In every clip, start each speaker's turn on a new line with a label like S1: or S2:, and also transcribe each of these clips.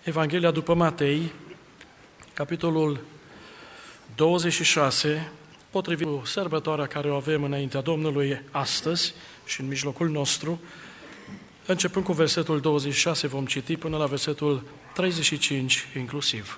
S1: Evanghelia după Matei, capitolul 26, potrivit cu sărbătoarea care o avem înaintea Domnului astăzi și în mijlocul nostru. Începând cu versetul 26 vom citi până la versetul 35 inclusiv.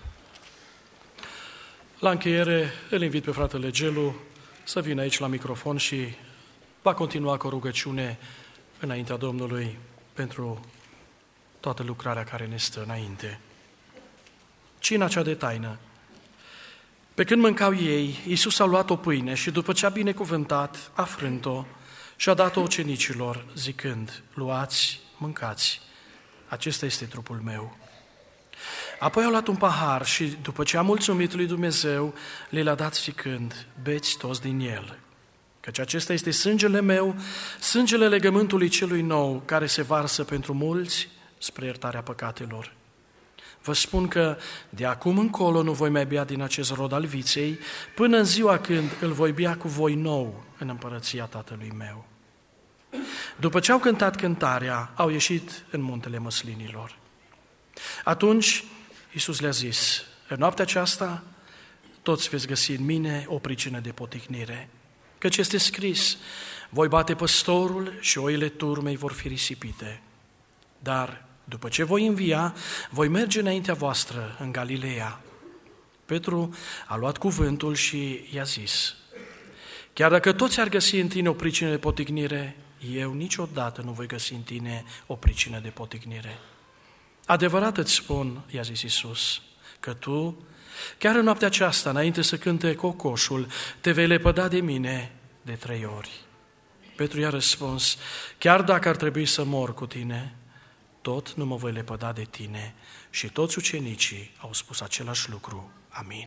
S1: La încheiere îl invit pe fratele Gelu să vină aici la microfon și va continua cu o rugăciune înaintea Domnului pentru toată lucrarea care ne stă înainte. Cina cea de taină. Pe când mâncau ei, Iisus a luat o pâine și după ce a binecuvântat, a frânt-o și a dat-o ucenicilor, zicând: luați, mâncați, acesta este trupul meu. Apoi a luat un pahar și după ce a mulțumit lui Dumnezeu, le-a dat zicând: beți toți din el, căci acesta este sângele meu, sângele legământului celui nou, care se varsă pentru mulți spre iertarea păcatelor. Vă spun că de acum încolo nu voi mai bea din acest rod al viței, până în ziua când îl voi bea cu voi nou în împărăția Tatălui meu. După ce au cântat cântarea, au ieșit în muntele măslinilor. Atunci Iisus le-a zis: în noaptea aceasta toți veți găsi în mine o pricină de poticnire, căci este scris: voi bate păstorul și oile turmei vor fi risipite. Dar după ce voi învia, voi merge înaintea voastră în Galileea. Petru a luat cuvântul și i-a zis: chiar dacă toți ar găsi în tine o pricină de poticnire, eu niciodată nu voi găsi în tine o pricină de poticnire. Adevărat îți spun, i-a zis Iisus, că tu, chiar în noaptea aceasta, înainte să cânte cocoșul, te vei lepăda de mine de 3 ori. Petru i-a răspuns: chiar dacă ar trebui să mor cu tine, tot nu mă voi lepăda de tine. Și toți ucenicii au spus același lucru. Amin.